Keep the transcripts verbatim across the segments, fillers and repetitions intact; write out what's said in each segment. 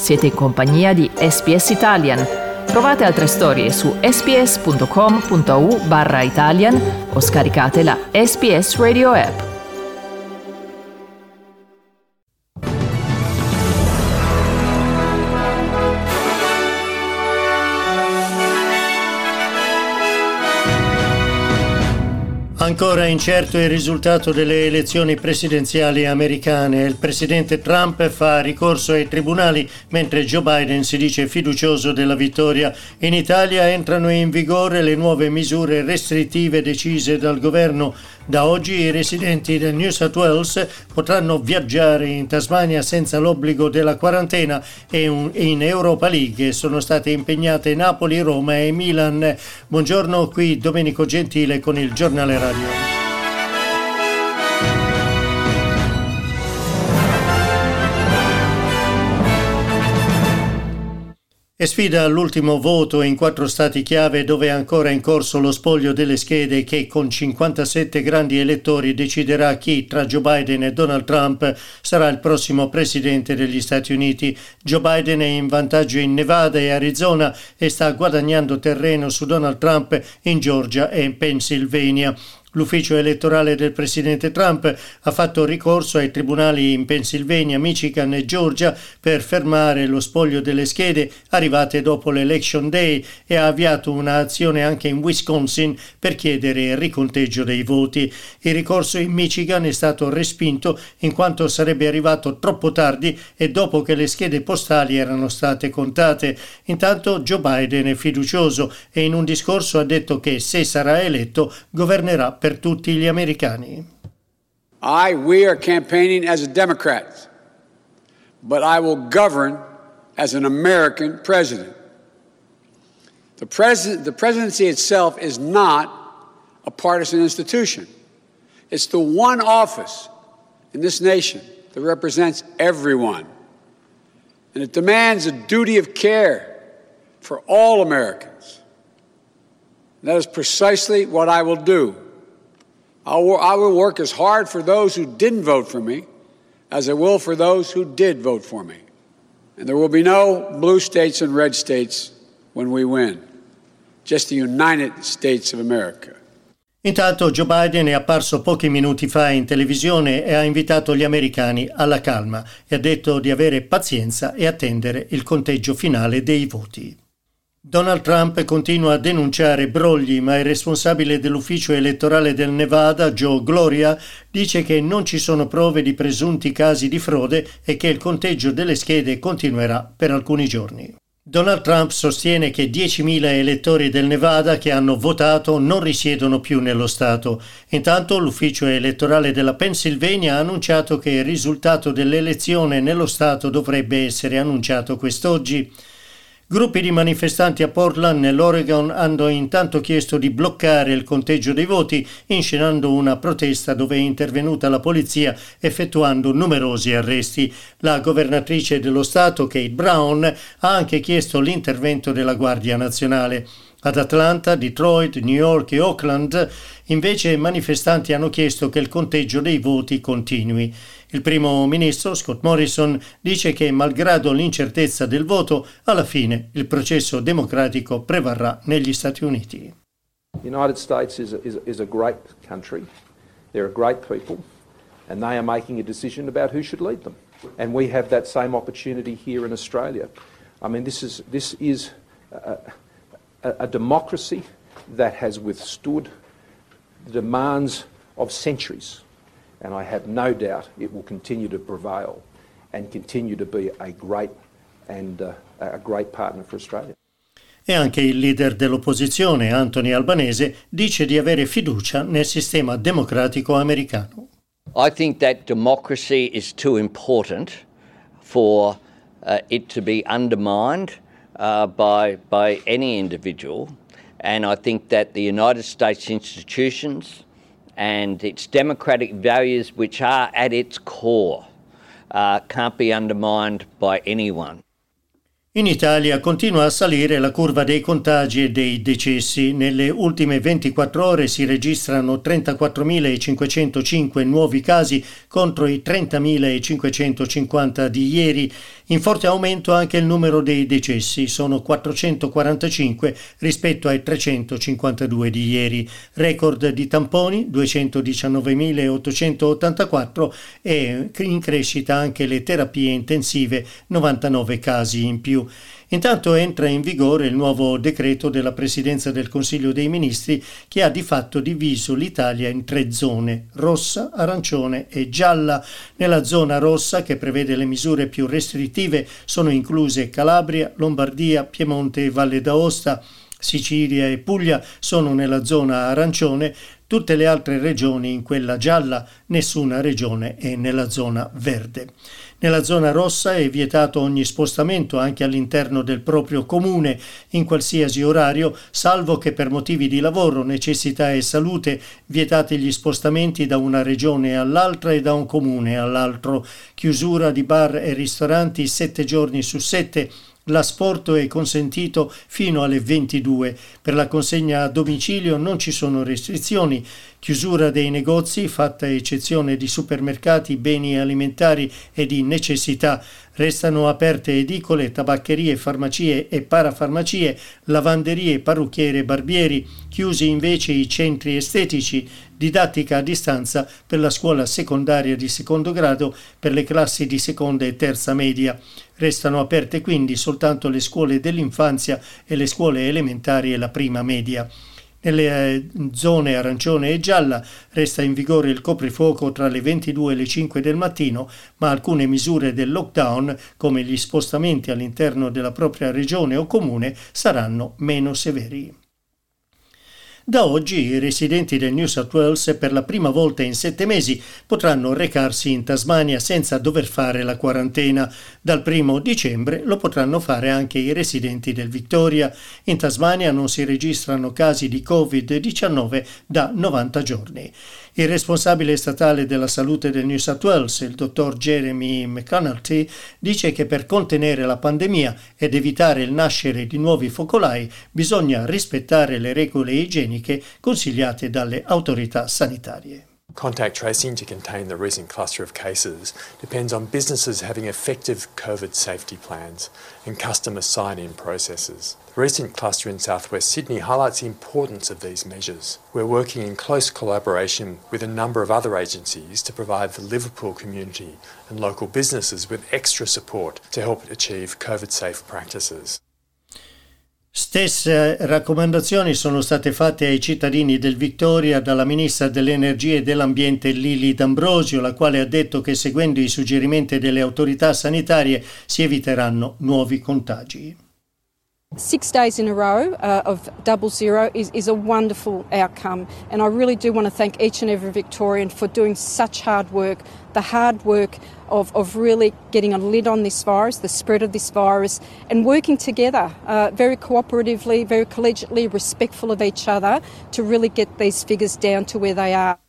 Siete in compagnia di S B S Italian. Trovate altre storie su sbs.com.au barra Italian o scaricate la S B S Radio app. Ancora incerto il risultato delle elezioni presidenziali americane. Il presidente Trump fa ricorso ai tribunali mentre Joe Biden si dice fiducioso della vittoria. In Italia entrano in vigore le nuove misure restrittive decise dal governo. Da oggi i residenti del New South Wales potranno viaggiare in Tasmania senza l'obbligo della quarantena e in Europa League sono state impegnate Napoli, Roma e Milan. Buongiorno, qui Domenico Gentile con il Giornale Radio. E sfida all'ultimo voto in quattro stati chiave dove è ancora in corso lo spoglio delle schede che con cinquantasette grandi elettori deciderà chi tra Joe Biden e Donald Trump sarà il prossimo presidente degli Stati Uniti. Joe Biden è in vantaggio in Nevada e Arizona e sta guadagnando terreno su Donald Trump in Georgia e in Pennsylvania. L'ufficio elettorale del presidente Trump ha fatto ricorso ai tribunali in Pennsylvania, Michigan e Georgia per fermare lo spoglio delle schede arrivate dopo l'Election Day e ha avviato un'azione anche in Wisconsin per chiedere il riconteggio dei voti. Il ricorso in Michigan è stato respinto in quanto sarebbe arrivato troppo tardi e dopo che le schede postali erano state contate. Intanto Joe Biden è fiducioso e in un discorso ha detto che se sarà eletto governerà per tutti gli americani. I, we are campaigning as a Democrat, but I will govern as an American president. The, pres- the presidency itself is not a partisan institution. It's the one office in this nation that represents everyone. And it demands a duty of care for all Americans. And that is precisely what I will do. I will work as hard for those who didn't vote for me as I will for those who did vote for me. And there will be no blue states and red states when we win. Just the United States of America. Intanto Joe Biden è apparso pochi minuti fa in televisione e ha invitato gli americani alla calma e ha detto di avere pazienza e attendere il conteggio finale dei voti. Donald Trump continua a denunciare brogli, ma il responsabile dell'ufficio elettorale del Nevada, Joe Gloria, dice che non ci sono prove di presunti casi di frode e che il conteggio delle schede continuerà per alcuni giorni. Donald Trump sostiene che diecimila elettori del Nevada che hanno votato non risiedono più nello Stato. Intanto l'ufficio elettorale della Pennsylvania ha annunciato che il risultato dell'elezione nello Stato dovrebbe essere annunciato quest'oggi. Gruppi di manifestanti a Portland, nell'Oregon, hanno intanto chiesto di bloccare il conteggio dei voti, inscenando una protesta dove è intervenuta la polizia effettuando numerosi arresti. La governatrice dello Stato, Kate Brown, ha anche chiesto l'intervento della Guardia Nazionale. Ad Atlanta, Detroit, New York e Oakland, invece, manifestanti hanno chiesto che il conteggio dei voti continui. Il primo ministro, Scott Morrison, dice che, malgrado l'incertezza del voto, alla fine il processo democratico prevarrà negli Stati Uniti. The United States is a, is a, is a great country. They're a great people, and they are making a decision about who should lead them. And we have that same opportunity here in Australia. I mean, this is this is a, a, a democracy that has withstood the demands of centuries. And I have no doubt it will continue to prevail and continue to be a great and uh, a great partner for Australia. E anche il leader dell'opposizione, Anthony Albanese, dice di avere fiducia nel sistema democratico americano. I think that democracy is too important for uh, it to be undermined uh, by by any individual, and I think that the United States institutions and its democratic values, which are at its core, uh, can't be undermined by anyone. In Italia continua a salire la curva dei contagi e dei decessi. Nelle ultime ventiquattro ore si registrano trentaquattromilacinquecentocinque nuovi casi contro i trentamilacinquecentocinquanta di ieri. In forte aumento anche il numero dei decessi, sono quattrocentoquarantacinque rispetto ai trecentocinquantadue di ieri. Record di tamponi duecentodiciannovemilaottocentottantaquattro e in crescita anche le terapie intensive, novantanove casi in più. Intanto entra in vigore il nuovo decreto della Presidenza del Consiglio dei Ministri che ha di fatto diviso l'Italia in tre zone: rossa, arancione e gialla. Nella zona rossa, che prevede le misure più restrittive, sono incluse Calabria, Lombardia, Piemonte e Valle d'Aosta. Sicilia e Puglia sono nella zona arancione, tutte le altre regioni in quella gialla, nessuna regione è nella zona verde. Nella zona rossa è vietato ogni spostamento anche all'interno del proprio comune, in qualsiasi orario, salvo che per motivi di lavoro, necessità e salute, vietati gli spostamenti da una regione all'altra e da un comune all'altro. Chiusura di bar e ristoranti sette giorni su sette. L'asporto è consentito fino alle ventidue. Per la consegna a domicilio non ci sono restrizioni. Chiusura dei negozi, fatta eccezione di supermercati, beni alimentari e di necessità. Restano aperte edicole, tabaccherie, farmacie e parafarmacie, lavanderie, parrucchiere e barbieri. Chiusi invece i centri estetici. Didattica a distanza per la scuola secondaria di secondo grado, per le classi di seconda e terza media. Restano aperte quindi soltanto le scuole dell'infanzia e le scuole elementari e la prima media. Nelle zone arancione e gialla resta in vigore il coprifuoco tra le ventidue e le cinque del mattino, ma alcune misure del lockdown, come gli spostamenti all'interno della propria regione o comune, saranno meno severi. Da oggi i residenti del New South Wales per la prima volta in sette mesi potranno recarsi in Tasmania senza dover fare la quarantena. Dal primo dicembre lo potranno fare anche i residenti del Victoria. In Tasmania non si registrano casi di covid diciannove da novanta giorni. Il responsabile statale della salute del New South Wales, il dottor Jeremy McConaughey, dice che per contenere la pandemia ed evitare il nascere di nuovi focolai bisogna rispettare le regole igieniche consigliate dalle autorità sanitarie. Contact tracing to contain the recent cluster of cases depends on businesses having effective COVID safety plans and customer sign-in processes. The recent cluster in southwest Sydney highlights the importance of these measures. We're working in close collaboration with a number of other agencies to provide the Liverpool community and local businesses with extra support to help achieve COVID-safe practices. Stesse raccomandazioni sono state fatte ai cittadini del Victoria dalla ministra dell'Energia e dell'Ambiente Lily D'Ambrosio, la quale ha detto che seguendo i suggerimenti delle autorità sanitarie si eviteranno nuovi contagi. Six days in a row uh, of double zero is, is a wonderful outcome, and I really do want to thank each and every Victorian for doing such hard work, the hard work of, of really getting a lid on this virus, the spread of this virus, and working together uh, very cooperatively, very collegiately, respectful of each other to really get these figures down to where they are.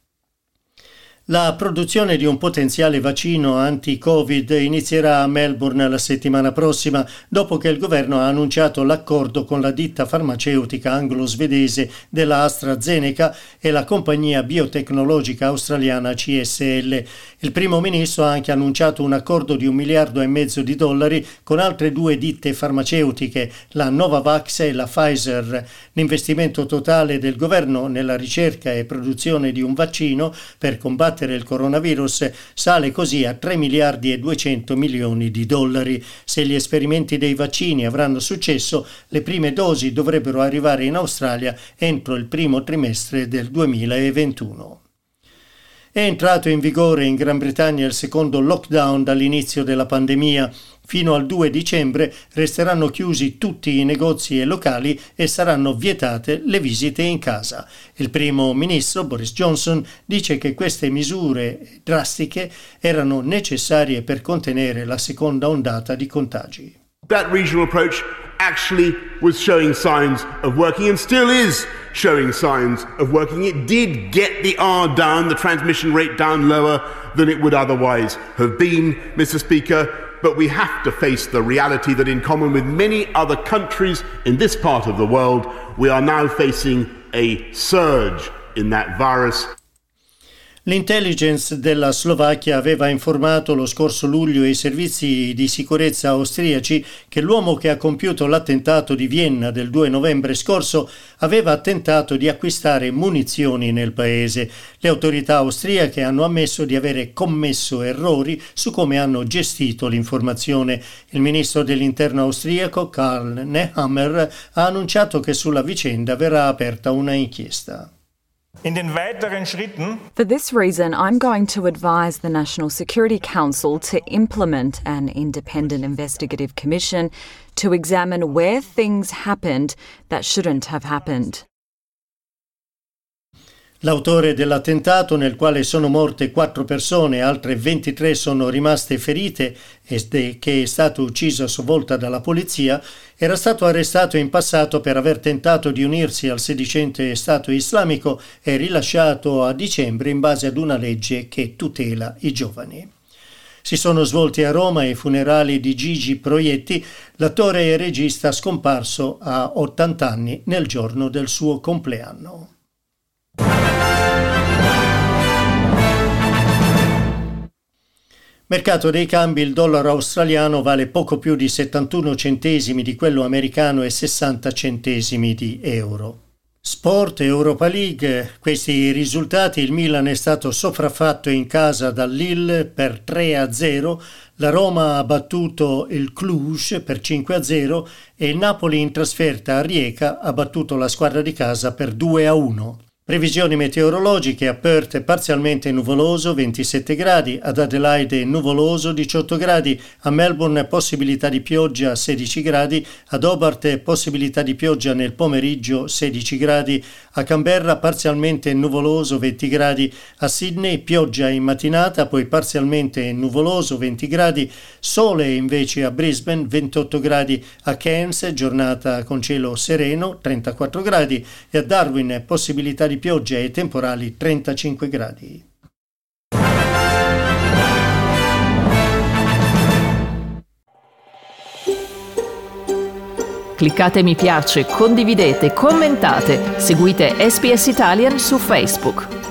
La produzione di un potenziale vaccino anti-Covid inizierà a Melbourne la settimana prossima, dopo che il governo ha annunciato l'accordo con la ditta farmaceutica anglo-svedese della AstraZeneca e la compagnia biotecnologica australiana C S L. Il primo ministro ha anche annunciato un accordo di un miliardo e mezzo di dollari con altre due ditte farmaceutiche, la Novavax e la Pfizer. L'investimento totale del governo nella ricerca e produzione di un vaccino per combattere il coronavirus sale così a tre miliardi e duecento milioni di dollari. Se gli esperimenti dei vaccini avranno successo, le prime dosi dovrebbero arrivare in Australia entro il primo trimestre del duemilaventuno. È entrato in vigore in Gran Bretagna il secondo lockdown dall'inizio della pandemia. Fino al due dicembre resteranno chiusi tutti i negozi e locali e saranno vietate le visite in casa. Il primo ministro Boris Johnson dice che queste misure drastiche erano necessarie per contenere la seconda ondata di contagi. That regional approach actually was showing signs of working and still is showing signs of working. It did get the R down, the transmission rate down lower than it would otherwise have been, Mister Speaker. But we have to face the reality that in common with many other countries in this part of the world, we are now facing a surge in that virus. L'intelligence della Slovacchia aveva informato lo scorso luglio i servizi di sicurezza austriaci che l'uomo che ha compiuto l'attentato di Vienna del due novembre scorso aveva tentato di acquistare munizioni nel paese. Le autorità austriache hanno ammesso di avere commesso errori su come hanno gestito l'informazione. Il ministro dell'interno austriaco Karl Nehammer ha annunciato che sulla vicenda verrà aperta una inchiesta. In den weiteren Schritten For this reason, I'm going to advise the National Security Council to implement an independent investigative commission to examine where things happened that shouldn't have happened. L'autore dell'attentato, nel quale sono morte quattro persone e altre ventitré sono rimaste ferite e che è stato ucciso a sua volta dalla polizia, era stato arrestato in passato per aver tentato di unirsi al sedicente Stato islamico e rilasciato a dicembre in base ad una legge che tutela i giovani. Si sono svolti a Roma i funerali di Gigi Proietti, l'attore e regista scomparso a ottanta anni nel giorno del suo compleanno. Mercato dei cambi: il dollaro australiano vale poco più di settantuno centesimi di quello americano e sessanta centesimi di euro. Sport, Europa League, questi i risultati: il Milan è stato sopraffatto in casa dal Lille per tre a zero, la Roma ha battuto il Cluj per cinque a zero e il Napoli in trasferta a Rijeka ha battuto la squadra di casa per due a uno. Previsioni meteorologiche: a Perth parzialmente nuvoloso ventisette gradi, ad Adelaide nuvoloso diciotto gradi, a Melbourne possibilità di pioggia sedici gradi, ad Hobart possibilità di pioggia nel pomeriggio sedici gradi, a Canberra parzialmente nuvoloso venti gradi, a Sydney pioggia in mattinata poi parzialmente nuvoloso venti gradi, sole invece a Brisbane ventotto gradi, a Cairns giornata con cielo sereno trentaquattro gradi e a Darwin possibilità di di pioggia e temporali trentacinque gradi. Cliccate mi piace, condividete, commentate, seguite S B S Italian su Facebook.